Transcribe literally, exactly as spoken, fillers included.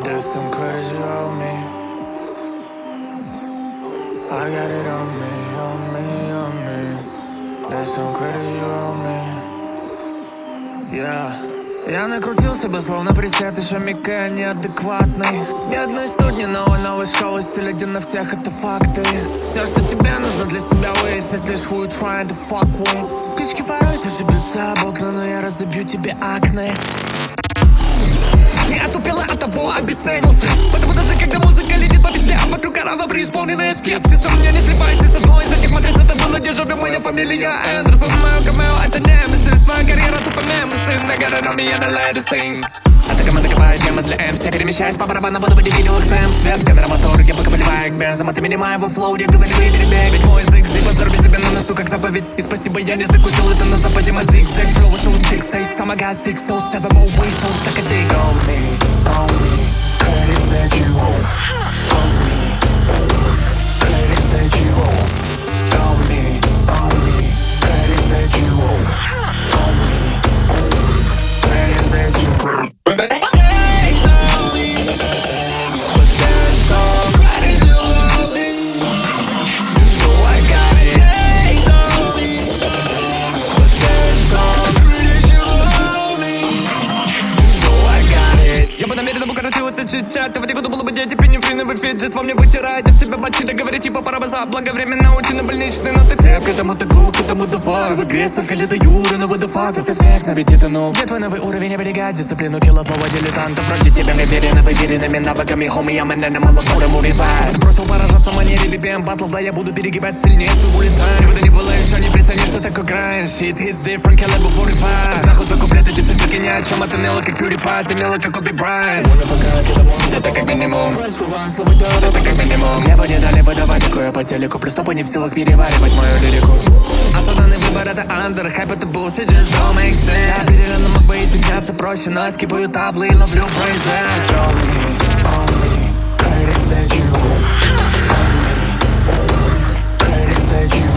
There's some credit you owe me. I got it on me, on me, on me. There's some credit you owe me. Yeah. Я накрутил себя, словно присед, еще мигая неадекватный. Ни одной студни, новой новой школы, стиля, где на всех это факты. Все, что тебе нужно для себя выяснить, лишь who you trying to fuck with. Птички порой тоже бьются об окна, но я разобью тебе акне. Не отупела, от того обесценился. Потому даже когда музыка летит по песне, а вокруг арава преисполненная скепсисом. Я не сливаюсь ни с одной из этих матриц. Это было дежавю, моя фамилия Эндерсон. Мое камео это немесис. Моя карьера тупо мемесы. Нагара на меня на лайду синг. А та команда копает темы для эм си. Перемещаясь по барабану, буду в видео их темп. Свет, камера, мотор, я пока поливаю к бензом. А ты меня моего флоу, я говорю и перебег. Ведь мой язык зиба, заруби себе на носу, как заповедь. И спасибо, я не закусил это на западе. Мой зигзаг, flow вышел six, eight, summer got six, oh, seven more ways, so suck a dick. On me, on me, credits that you owe. On me, credits that you owe. On me, on me, credits that you owe. On me, credits that you owe. Я бы намеренно укоротил этот чит-чат. В эти годы было бы дети, пенифриновый фиджет. Во мне вытирает, а в тебя мочи, да говорит, типа пора бы за. Благовременно уйти на больничный, но ты среп. К этому ты глуп, к этому давай. В игре столько лет даю, но водофакт. Это всех на ведь это ну. Где твой новый уровень оберегать дисциплину килофова дилетантов? Вроде тебя уверены, выверенными навыками. Хоми, я меня на малокуром уревает. Ты бросил поражаться в манере би пи эм батлов. Да я буду перегибать сильнее свой улетать. Никогда не было еще, не приценишь, что такое грайн. Shit hits different, caliber forty five. Нахуй твой куплет, эти циферки ни о чем. А ты мела как PewDiePie, ты мела как Коби Брайант. Это как минимум. Это как минимум. Мне бы не дали выдавать такое по телеку. Приступы не в силах переваривать мою лирику. Осознанный выбор это андер. Хайп это bullshit, just don't make sense. Я определенно мог бы и стесняться проще, но я скипаю таблы и ловлю брейзы. On me, on me, credits that you owe. On me, credits that you